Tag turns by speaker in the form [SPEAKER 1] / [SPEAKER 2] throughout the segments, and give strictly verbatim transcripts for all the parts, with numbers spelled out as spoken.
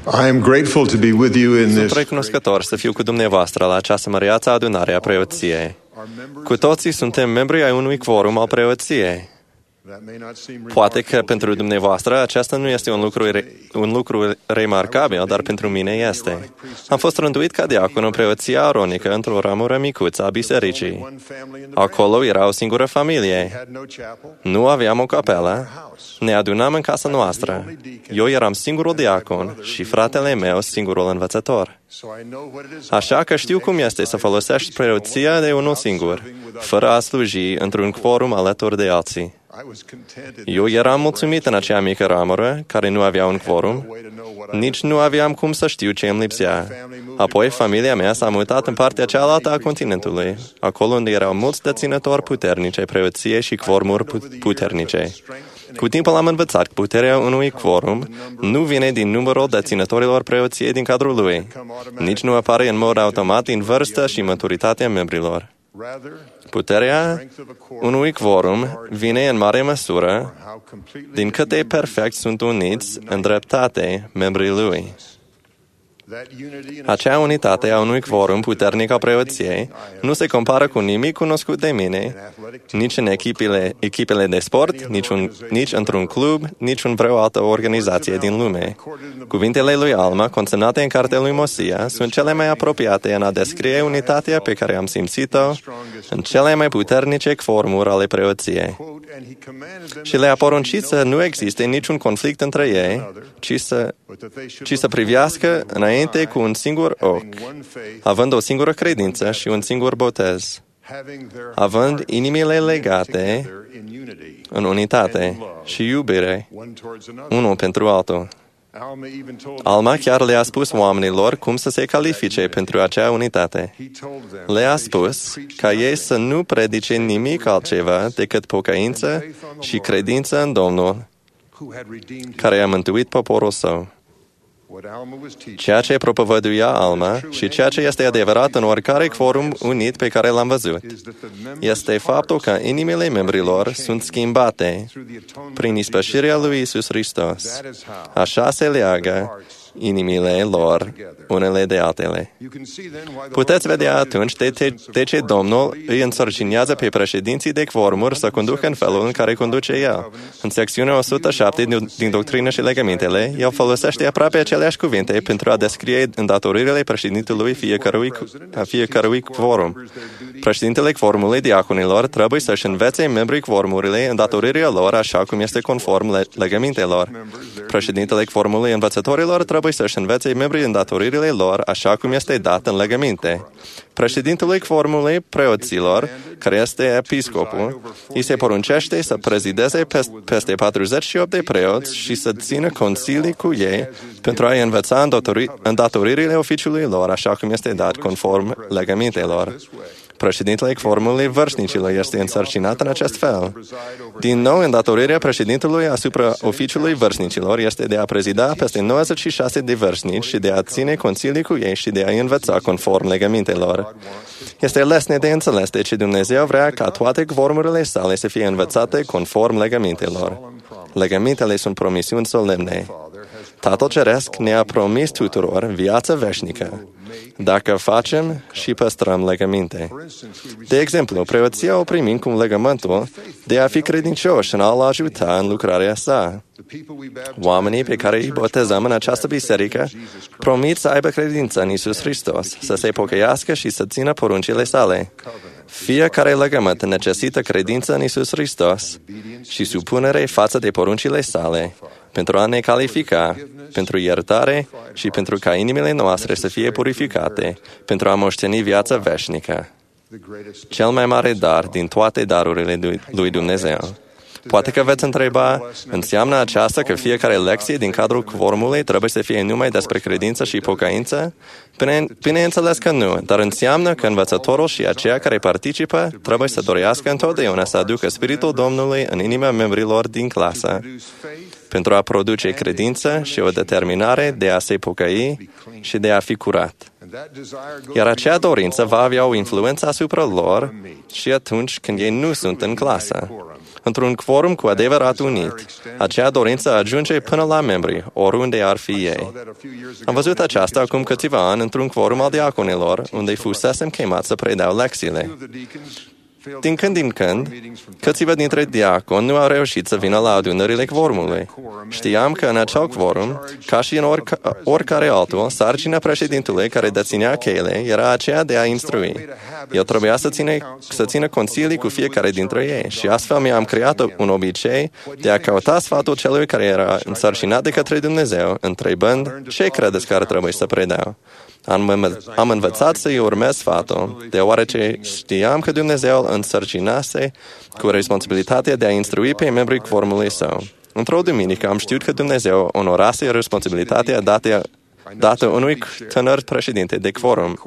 [SPEAKER 1] I am grateful to be with you in
[SPEAKER 2] Sunt
[SPEAKER 1] this.
[SPEAKER 2] recunoscător să fiu cu dumneavoastră la această măreață adunare a preoției. Cu toții suntem membri ai unui quorum al preoției. Poate că pentru dumneavoastră acesta nu este un lucru, re, un lucru remarcabil, dar pentru mine este. Am fost rânduit ca diacon în preoția aronică într-o ramură micuță a bisericii. Acolo era o singură familie. Nu aveam o capelă. Ne adunam în casa noastră. Eu eram singurul diacon și fratele meu singurul învățător. Așa că știu cum este să folosești preoția de unul singur, fără a sluji într-un quorum alături de alții. Eu eram mulțumit în acea mică ramură, care nu avea un quorum, nici nu aveam cum să știu ce îmi lipsea. Apoi, familia mea s-a mutat în partea cealaltă a continentului, acolo unde erau mulți deținători puternici ai preoției și quorumuri puternice. Cu timpul am învățat că puterea unui quorum nu vine din numărul deținătorilor preoției din cadrul lui, nici nu apare în mod automat din vârstă și maturitatea membrilor. Puterea unui quorum vine în mare măsură din cât de perfect sunt uniți în dreptate membrii lui. Acea unitate a unui quorum puternic a preoției nu se compară cu nimic cunoscut de mine, nici în echipele, echipele de sport, nici, un, nici într-un club, nici în vreo altă organizație din lume. Cuvintele lui Alma, consemnate în cartea lui Mosia, sunt cele mai apropiate în a descrie unitatea pe care am simțit-o în cele mai puternice quorumuri ale preoției. Și le-a poruncit să nu existe niciun conflict între ei, ci să, ci să privească înainte cu un singur ochi, având o singură credință și un singur botez, având inimile legate în unitate și iubire unul pentru altul. Alma chiar le-a spus oamenilor cum să se califice pentru acea unitate. Le-a spus ca ei să nu predice nimic altceva decât pocăință și credință în Domnul, care a mântuit poporul său. Ceea ce propovăduia Alma și ceea ce este adevărat în oricare quorum unit pe care l-am văzut este faptul că inimile membrilor sunt schimbate prin ispășirea lui Iisus Hristos. Așa se leagă inimile lor unele de altele. Puteți vedea atunci de, te, de ce Domnul îi însărcinează pe președinții de quorumuri să conducă în felul în care conduce El. În secțiunea o sută șapte din, din Doctrină și Legămintele, El folosește aproape aceleași cuvinte pentru a descrie îndatoririle președintelui fiecărui, a fiecărui quorum. Președintele quorumului diaconilor trebuie să-și învețe membrii quorumurile îndatoririle lor așa cum este conform le, legămintelor. Președintele quorumului învățătorilor trebuie să-și învețe membrii îndatoririle lor așa cum este dat în legăminte. Președintele quorumului preoților, care este episcopul, îi se poruncește să prezideze peste patruzeci și opt de preoți și să țină consilii cu ei pentru a-i învăța îndatori, îndatoririle oficiului lor așa cum este dat conform legămintelor. Președintele quorumului vârstnicilor este însărcinat în acest fel. Din nou, îndatorirea președintelui asupra oficiului vârstnicilor este de a prezida peste nouăzeci și șase de vârstnici și de a ține consilii cu ei și de a-i învăța conform legămintelor. Este lesne de înțeles de ce Dumnezeu vrea ca toate quorumurile sale să fie învățate conform legămintelor. Legămintele sunt promisiuni solemne. Tatăl Ceresc ne-a promis tuturor viață veșnică, dacă facem și păstrăm legăminte. De exemplu, preoția o primim cum legământul de a fi credincioși în a-L ajuta în lucrarea sa. Oamenii pe care îi botezăm în această biserică promit să aibă credință în Iisus Hristos, să se pocăiască și să țină poruncile sale. Fiecare legământ necesită credință în Iisus Hristos și supunere față de poruncile sale, pentru a ne califica, pentru iertare și pentru ca inimile noastre să fie purificate, pentru a moșteni viața veșnică. Cel mai mare dar din toate darurile lui Dumnezeu. Poate că veți întreba, înseamnă aceasta că fiecare lecție din cadrul quorumului trebuie să fie numai despre credință și pocăință? Bine, bineînțeles că nu, dar înseamnă că învățătorul și aceia care participă trebuie să dorească întotdeauna să aducă Spiritul Domnului în inima membrilor din clasă, pentru a produce credință și o determinare de a se pocăi și de a fi curat. Iar acea dorință va avea o influență asupra lor și atunci când ei nu sunt în clasă. într-un quorum cu adevărat unit. Acea dorință ajunge până la membri, oriunde ar fi ei. Am văzut aceasta acum câțiva ani într-un quorum al diaconilor, unde fusesem chemat să predau lecțiile. Din când în când, câțiva dintre diaconi nu au reușit să vină la adunările quorumului. Știam că în acel quorum, ca și în orica, oricare altul, sarcina președintelui care deținea cheile era aceea de a instrui. El trebuia să, ține, să țină consilii cu fiecare dintre ei și astfel mi-am creat un obicei de a căuta sfatul celui care era însărcinat de către Dumnezeu, întrebând ce credeți că ar trebui să predau. Am, am învățat să-i urmez sfatul, deoarece știam că Dumnezeu îl însărcinase cu responsabilitatea de a instrui pe membrii quorumului său. Într-o duminică am știut că Dumnezeu onorase responsabilitatea dată, dată unui tânăr președinte de quorum.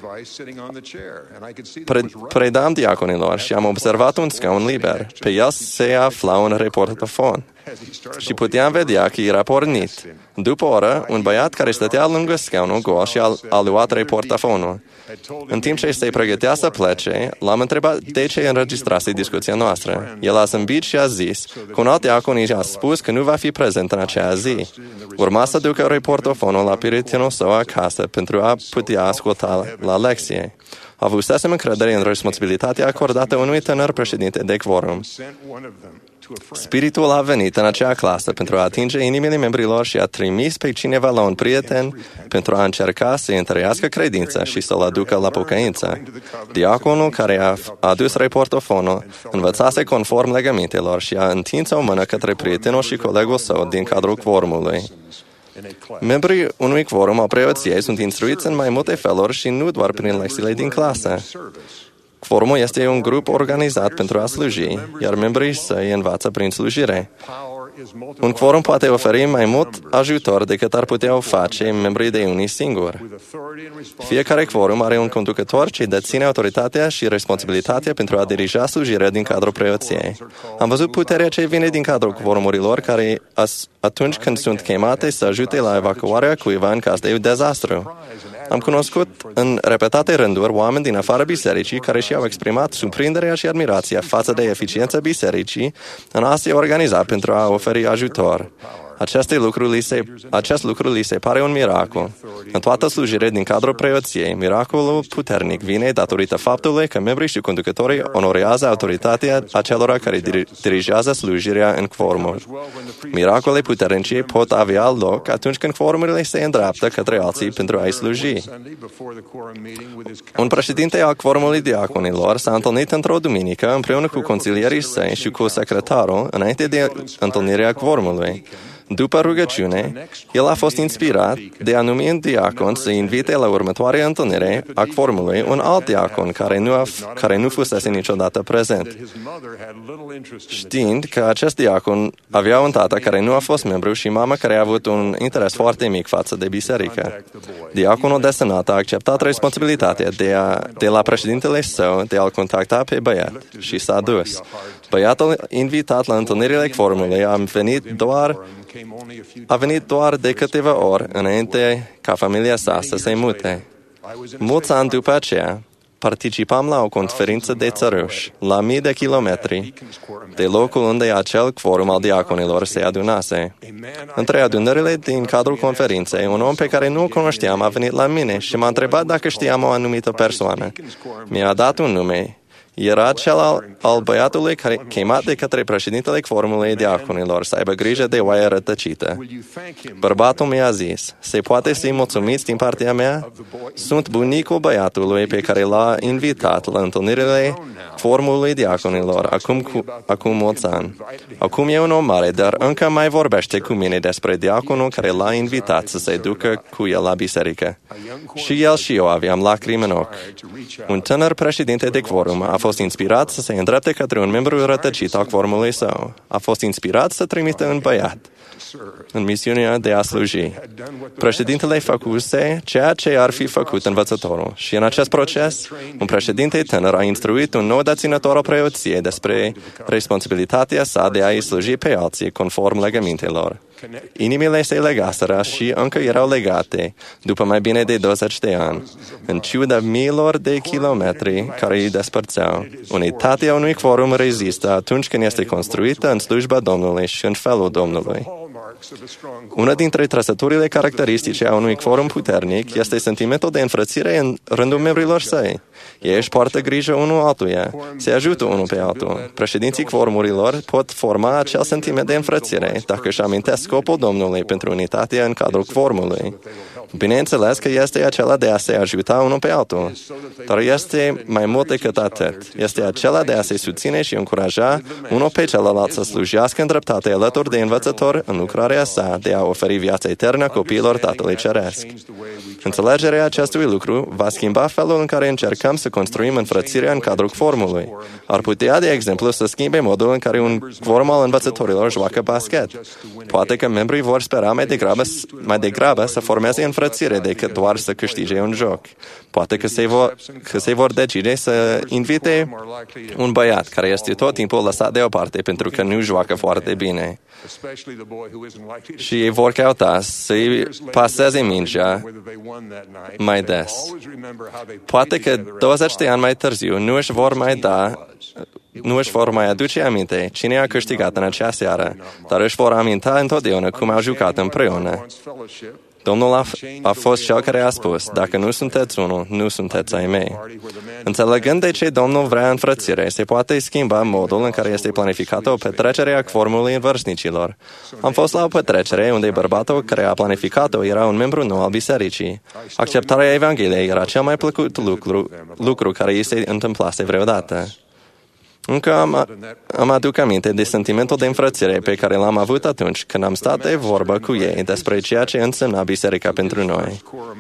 [SPEAKER 2] Pre, predam diaconilor și am observat un scaun liber. Pe el se afla un reportofon și puteam vedea că era pornit. După o oră, un băiat care stătea lângă scaunul gol și a, a luat reportofonul. În timp ce se pregătea să plece, l-am întrebat de ce înregistrase discuția noastră. El a zâmbit și a zis că un alt diacon i-a spus că nu va fi prezent în acea zi. Urma să ducă reportofonul la prietenul său acasă pentru a putea asculta la lecție. Avusesem încredere în responsabilitatea acordată unui tânăr președinte de quorum. Spiritul a venit în acea clasă pentru a atinge inimile membrilor și a trimis pe cineva la un prieten pentru a încerca să-i întărească credința și să-l aducă la pocăință. Diaconul care a adus reportofonul învățase conform legămintelor și a întins o mână către prietenul și colegul său din cadrul quorumului. Membrii unui quorum al preoției sunt instruiți în mai multe feluri și nu doar prin lecțiile din clasă. Quorumul este un grup organizat pentru a sluji, iar membrii săi învață prin slujire. Un quorum poate oferi mai mult ajutor decât ar putea o face membrii de unii singuri. Fiecare quorum are un conducător ce deține autoritatea și responsabilitatea pentru a dirija slujirea din cadrul preoției. Am văzut puterea ce vine din cadrul quorumurilor care, atunci când sunt chemate să ajute la evacuarea cuiva în caz de dezastru. Am cunoscut în repetate rânduri oameni din afara bisericii care și-au exprimat surprinderea și admirația față de eficiența bisericii în a se organiza pentru a oferi ajutor. Aceste lucruri li se, acest lucru li se pare un miracol. În toată slujirea din cadrul preoției, miracolul puternic vine datorită faptului că membrii și conducătorii onorează autoritatea acelora care dirigează slujirea în quorumul. Miracole puternice pot avea loc atunci când quorumurile se îndreaptă către alții pentru a-i sluji. Un președinte al quorumului diaconilor s-a întâlnit într-o duminică împreună cu consilierii săi și cu secretarul înainte de întâlnirea quorumului. După rugăciune, el a fost inspirat de a numi un diacon să invite la următoarea întâlnire a quorumului un alt diacon care nu, a, care nu fusese niciodată prezent. Știind că acest diacon avea un tată care nu a fost membru și mama care a avut un interes foarte mic față de biserică. Diaconul desemnat a acceptat responsabilitatea de, a, de la președintele său de a-l contacta pe băiat și s-a dus. Băiatul invitat la întâlnirile quorumului a venit doar A venit doar de câteva ori înainte ca familia sa să se mute. Mulți ani după aceea, participam la o conferință de țărâși, la mii de kilometri, de locul unde acel quorum al diaconilor se adunase. Între adunările din cadrul conferinței, un om pe care nu-l cunoșteam a venit la mine și m-a întrebat dacă știam o anumită persoană. Mi-a dat un nume. Era cel al, al băiatului care, chemat de către președintele quorumului diaconilor să aibă grijă de oaia rătăcită. Bărbatul mi-a zis, se poate să-i mulțumiți din partea mea? Sunt bunicul băiatului pe care l-a invitat la întâlnirile quorumului diaconilor acum, cu, acum mulți ani. Acum e un om mare, dar încă mai vorbește cu mine despre diaconul care l-a invitat să se ducă cu el la biserică. Și el și eu aveam lacrimi în ochi. Un tânăr președinte de quorum a fost inspirat să se îndrepte către un membru rătăcit al quorumului său. A fost inspirat să trimită un băiat în misiunea de a sluji. Președintele făcuse ceea ce ar fi făcut învățătorul și în acest proces, un președinte tânăr a instruit un nou deținător al preoției despre responsabilitatea sa de a-i sluji pe alții conform legămintelor. Inimile se legaseră și încă erau legate, după mai bine de douăzeci de ani, în ciuda miilor de kilometri care îi despărțeau. Unitatea unui quorum rezistă atunci când este construită în slujba Domnului și în felul Domnului. Una dintre trăsăturile caracteristice a unui quorum puternic este sentimentul de înfrățire în rândul membrilor săi. Ei își poartă grijă unul altuia, se ajută unul pe altul. Președinții quorumurilor pot forma acel sentiment de înfrățire dacă își amintesc scopul Domnului pentru unitate în cadrul quorumului. Bineînțeles că este acela de a se ajuta unul pe altul, dar este mai mult decât atât. Este acela de a se susține și încuraja unul pe celălalt să slujească în dreptate alături de învățător în lucrarea sa de a oferi viața eternă copiilor Tatălui Ceresc. Înțelegerea acestui lucru va schimba felul în care încercăm să construim înfrățirea în cadrul quorumului. Ar putea, de exemplu, să schimbe modul în care un quorum al învățătorilor joacă basket. Poate că membrii vor spera mai degrabă, mai degrabă să formeze înfrățire decât doar să câștige un joc. Poate că se vor, că se vor decide să invite un băiat care este tot timpul lăsat deoparte pentru că nu joacă foarte bine. Și ei vor căuta să-i paseze mingea mai des. Poate că douăzeci de ani mai târziu nu își vor mai da nu își vor mai aduce aminte cine a câștigat în acea seară, dar își vor aminta întotdeauna cum au jucat împreună. Domnul a, a fost cel care a spus, dacă nu sunteți unul, nu sunteți ai mei. Înțelegând de ce Domnul vrea înfrățire, se poate schimba modul în care este planificată o petrecere a quorumului în vârstnicilor. Am fost la o petrecere unde bărbatul care a planificat-o era un membru nou al bisericii. Acceptarea Evangheliei era cel mai plăcut lucru, lucru care îi se întâmplase vreodată. Încă am, am aduc aminte de sentimentul de înfrățire pe care l-am avut atunci când am stat de vorbă cu ei despre ceea ce însemna biserica pentru noi.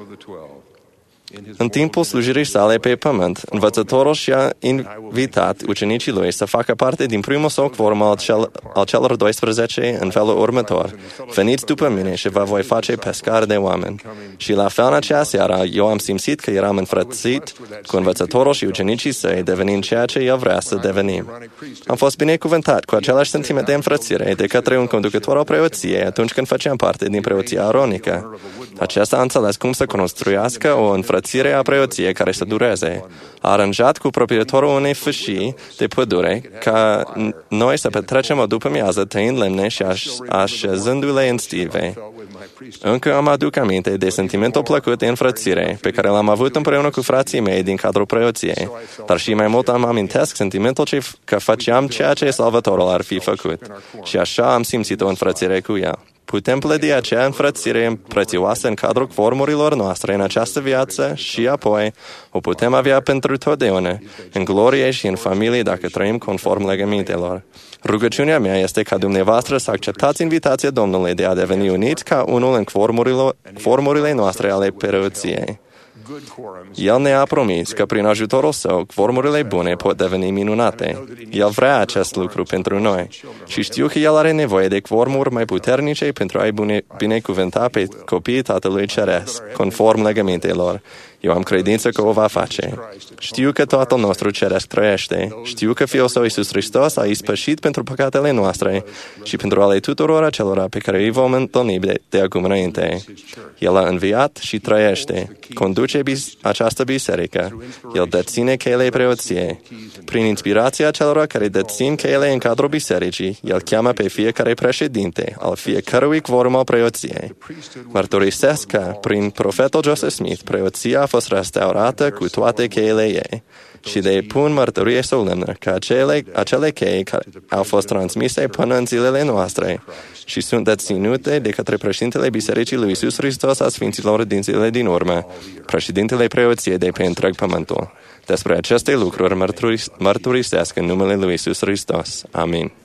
[SPEAKER 2] În timpul slujirii sale pe pământ, învățătorul și-a invitat ucenicii lui să facă parte din primul său quorum al, cel, al celor doisprezece în felul următor. Veniți după mine și vă voi face pescari de oameni. Și la fel în acea seară, eu am simțit că eram înfrățit cu învățătorul și ucenicii săi, devenind ceea ce el vrea să devenim. Am fost binecuvântat cu același sentiment de înfrățire de către un conducător al preoției atunci când făceam parte din preoția aronică. Acesta a înțeles cum să construiască o înfrățire a preoției care să dureze. A aranjat cu proprietorul unei fâșii de pădure ca noi să petrecem o după-amiază tăind lemne și așezându-le în stive. Încă îmi aduc aminte de sentimentul plăcut de înfrățire pe care l-am avut împreună cu frații mei din cadrul preoției, dar și mai mult am amintesc sentimentul ce, că făceam ceea ce Salvatorul ar fi făcut și așa am simțit o înfrățire cu el. Putem plădi acea înfrățire prețioasă în cadrul quorumurilor noastre în această viață și apoi o putem avea pentru totdeauna, în glorie și în familie dacă trăim conform legămintelor. Rugăciunea mea este ca dumneavoastră să acceptați invitația Domnului de a deveni uniți ca unul în quorumurile noastre ale preoției. El ne-a promis că prin ajutorul său, quorumurile bune pot deveni minunate. El vrea acest lucru pentru noi și știu că El are nevoie de quorumuri mai puternice pentru a-i binecuvânta pe copiii Tatălui Ceresc, conform legămintelor. Eu am credință că o va face. Știu că Tatăl nostru Ceresc trăiește. Știu că Fiul Său Iisus Hristos a ispășit pentru păcatele noastre și pentru ale tuturor acelora pe care îi vom întâlni de, de acum înainte. El a înviat și trăiește. Conduce bis- această biserică. El deține cheile preoției. Prin inspirația celor care dețin cheile în cadrul bisericii, El cheamă pe fiecare președinte al fiecărui quorum al preoției. Mărturisesc că, prin profetul Joseph Smith, preoția a fost restaurată cu toate cheile ei și de pun mărturie solemnă că acele, acele chei care au fost transmise până în zilele noastre și sunt deținute de către președintele Bisericii lui Iisus Hristos a Sfinților din zilele din urmă, președintele preoției de pe întreg pământul. Despre aceste lucruri mărturis- mărturisesc în numele lui Iisus Hristos. Amin.